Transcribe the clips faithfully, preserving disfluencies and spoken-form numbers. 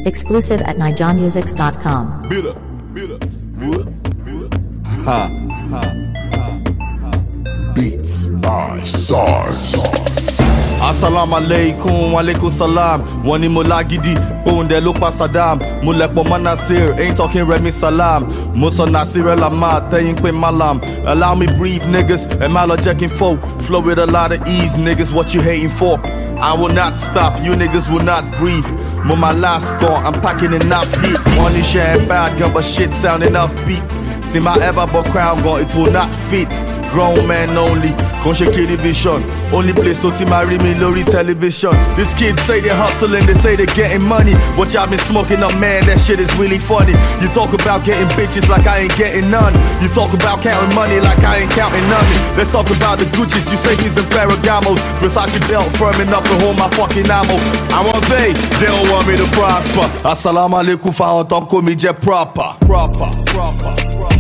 Exclusive at nijon musics dot com. Bitter, bitter, bitter, bitter. Ha, ha, ha, ha. Beats by SARS. Assalamu alaikum, alaikum salam. Wani mulagidi, bonde lupa Saddam. Mulepo manasir, ain't talking Remy Salam. Musa Nasir el Ahmad, taying pe malam. Allow me breathe, niggas, and malo checking folk. Flow with a lot of ease, niggas, what you hating for? I will not stop, you niggas will not breathe. When my last gone, I'm packing enough heat. Money sharing bad gun, but shit sounding upbeat. Till my ever but crown gone, it will not fit. Grown man only, conscious kitty vision. Only place to team marry me, Lori television. These kids say they hustling, they say they getting money. But y'all been smoking up, man, that shit is really funny. You talk about getting bitches like I ain't getting none. You talk about counting money like I ain't counting none. Let's talk about the Gucci's, Giuseppe's and Ferragamos. Versace belt firm enough to hold my fucking ammo. I want they, they don't want me to prosper. Assalamu alaikum, fa don't call me jet proper. Proper, proper, proper.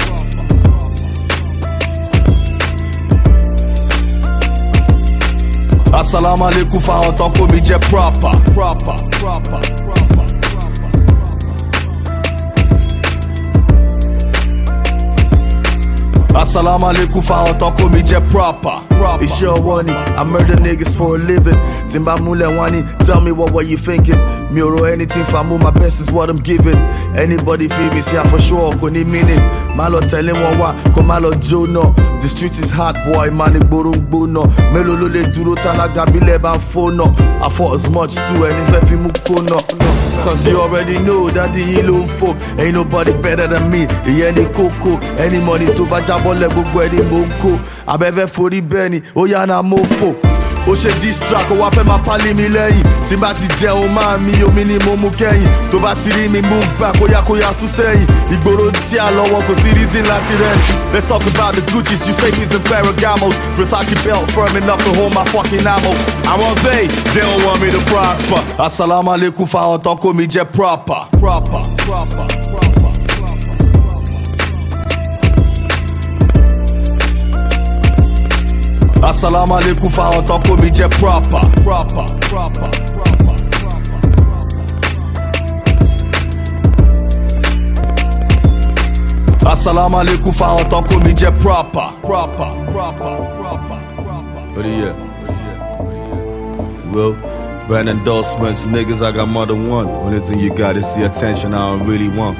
Assalamu alaikum, fa don't call me jet proper. Proper, proper, proper. Assalamu alaikum, fa don't call me jet proper. It's your money, I murder niggas for a living. Timba mule wani, tell me what were you thinking? Me or anything famu, my best is what I'm giving. Anybody feel me, see for sure, koni meaning. Malo tell him what wa, komalo jono. The streets is hot boy, mani burung buno. Melolo le duro talaga bile ban fono. I fought as much too, and if I mukono. Cause you already know that the yellow folk ain't nobody better than me. Any coco, any money to bajabole bugu any boko. I beve forty Benny, oh ya na mofo. O ṣe diss track, o wá fẹ́ máa pálí mi lẹ́yìn. Tí bá ti jẹun máa mi, omi ni mo mú kẹ́yìn. Tó bá ti rí mi move back, ó yá kó yá tún sẹ́yìn. Ìgboro tí a lọ́wọ́ kò sí reason láti rẹ́yìn. Let's talk about the Gucci's, Giuseppe's and Ferragamos. Versace belt firm enough to hold my fucking ammo. I want they, they don't want me to prosper. Assalamu alaikum, fa don't call me jet proper. Proper, proper, proper. Assalamu alaikum, fa don't call me jet proper. Proper, proper, proper. Assalamu alaikum, fa don't call me jet proper. Proper, proper, proper, proper. What do you? What do you? Well, brand endorsements, niggas, I got more than one. Only thing you got is the attention I don't really want.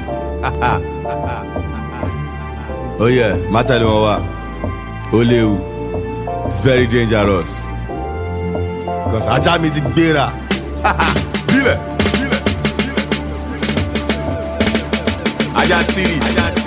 Oh yeah, my tell you what. Oleu. It's very dangerous. Because Aja music better. Bile, bile, bile. Aja Tiri.